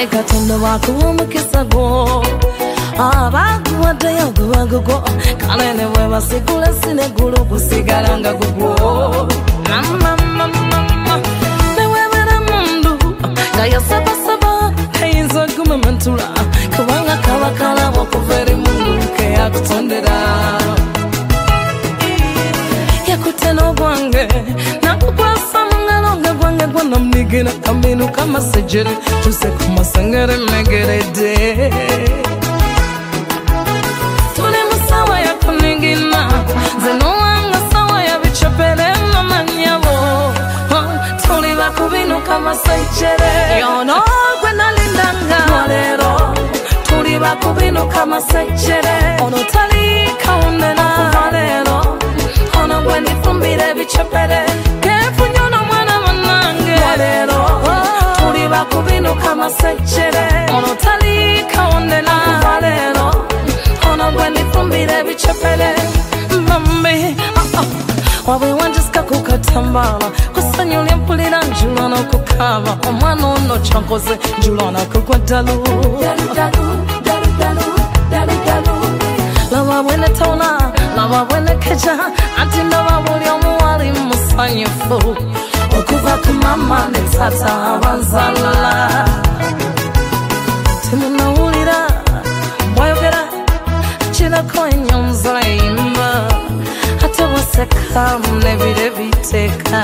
Katonda wakuwa mukisa gwo abaguwaddeyo guwagugo kale ne bwe basigula sinegulu kusigala nga gugwo newebera mundu nga yasabasaba kayinza gumamantula kubanga kaba kalabo okuva eri mundu ke yakutondera yakute n'ogwange nakukwasa mu ngalo nga gwange gwanamnigina kaminu kamasejere tuse kumasengere megeredde tuli musawa yakunigina zenowanga sawa yabichopere nomanyabo tuli bakubinu kamasejere yono gwe nalindanga lero tuli bakubinu kamasejere ono tali kaundena lero ono gwe nifumbire bichopere kefunyo no mwana manange lero tuli bakubinu kamasejere ono tali kaundena lero ono gwe nifumbire bichopere mami wawe wanjiska kukatambala kusanyulia mpulira njulana kukava omwana ono chankoze njulana kukwadalu lava bwene tauna lava bwene keja anti ndaba buli omuwali musanyufu okuva ku mama ne tata abanzalala timunawulira bwayogera kirako enyonza eyimba ate waseka nebire biteka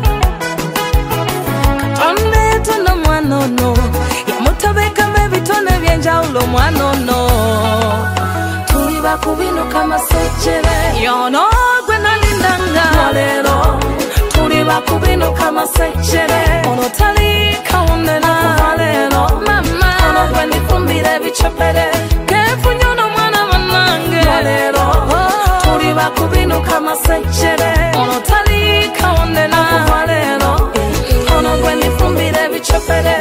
Katonda yatonda mwana ono yamutabekamu ebitone ebyenjawulo mwana ono tuli bakubinu kamasejere yono gwe nalindanga lero tuli bakubinu kamasejere ono tali kaundena lero mama ono gwe nifumbire bichopere kefunyo no mwana manange lero tuli bakubinu kamasejere ono tali kaundena lero ono gwe nifumbire bichopere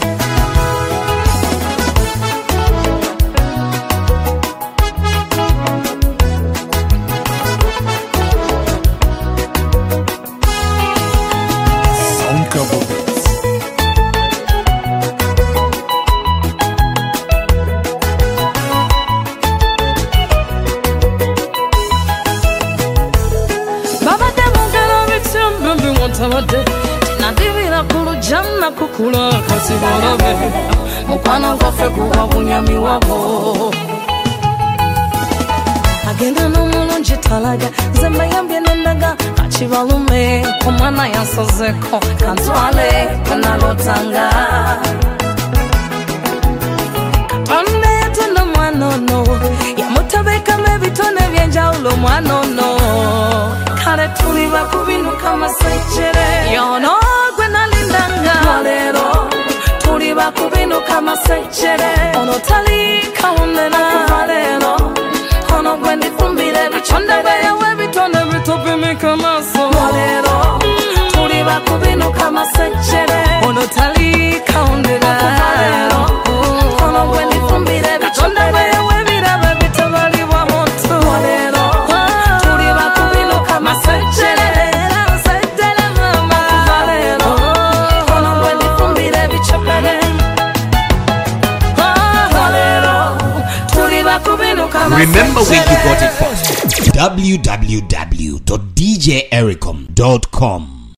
tinadibira kulujana kukula kasibarabe mukwana gwafe kuwa bunyami wabo agenda n'omulungi talaga nze yambye nendaga kakibalume omwana yansozeko kantwale kanalotanga Katonda yatonda mwana ono yamutabekamu ebitone ebyenjawulo mwana ono kale tuli bakubinu kamasejere yono gwe nalindanga lero tuli bakubinu kamasejere ono tali kaundena lero ono gwe nifumbire bichonde beyawe bitone bitopimika maso lero tuli bakubinu kamasejere ono tali kaundena lero ono gwe nifumbire bichonde beyawe birabe bitabalibwa moto lero tuli bakubinu kamasejere mama lero ono gwe nifumbire bichopere lero tuli bakubinu kamasejere. Remember where you got it from. www.djericom.com